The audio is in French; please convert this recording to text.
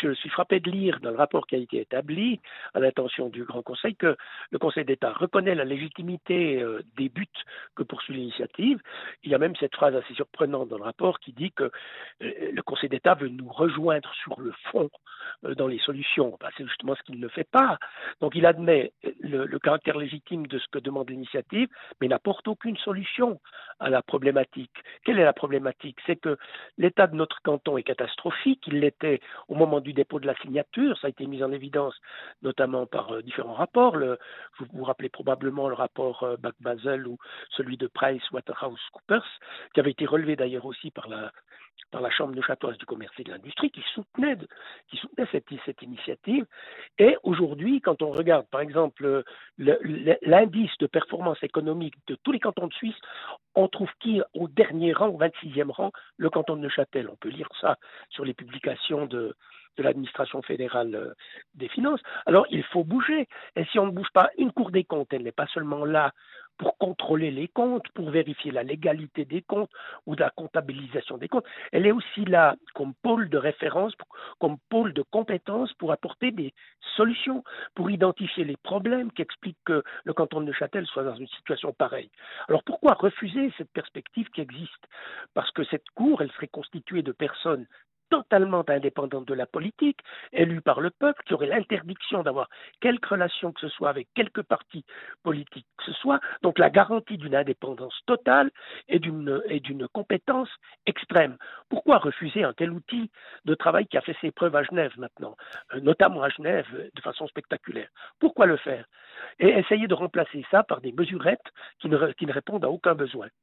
je suis frappé de lire dans le rapport qui a été établi à l'intention du Grand Conseil que le Conseil d'État reconnaît la légitimité des buts que poursuit l'initiative. Il y a même cette phrase assez surprenante dans le rapport qui dit que le Conseil d'État veut nous rejoindre sur le fond dans les solutions. Ben, c'est justement ce qu'il ne fait pas. Donc il admet le caractère légitime de ce que demande l'initiative, mais n'apporte aucune solution à la problématique. Quelle est la problématique? C'est que l'état de notre canton est catastrophique. Il l'était au moment du dépôt de la signature. Ça a été mis en évidence notamment par différents rapports. Vous vous rappelez probablement le rapport Basel ou celui de PricewaterhouseCoopers, qui avait été relevé d'ailleurs aussi par la Chambre neuchâteloise du commerce et de l'industrie, qui soutenait cette initiative. Et aujourd'hui, quand on regarde par exemple l'indice de performance économique de tous les cantons de Suisse, on trouve qui au dernier rang, au 26e rang, le canton de Neuchâtel. On peut lire ça sur les publications de l'administration fédérale des finances. Alors, il faut bouger. Et si on ne bouge pas, une Cour des comptes, elle n'est pas seulement là pour contrôler les comptes, pour vérifier la légalité des comptes ou de la comptabilisation des comptes. Elle est aussi là comme pôle de référence, comme pôle de compétence pour apporter des solutions, pour identifier les problèmes qui expliquent que le canton de Neuchâtel soit dans une situation pareille. Alors pourquoi refuser cette perspective qui existe? Parce que cette cour, elle serait constituée de personnes totalement indépendante de la politique, élue par le peuple, qui aurait l'interdiction d'avoir quelque relation que ce soit avec quelque parti politique que ce soit, donc la garantie d'une indépendance totale et d'une compétence extrême. Pourquoi refuser un tel outil de travail qui a fait ses preuves à Genève maintenant, notamment à Genève de façon spectaculaire? Pourquoi le faire? Et essayer de remplacer ça par des mesurettes qui ne répondent à aucun besoin.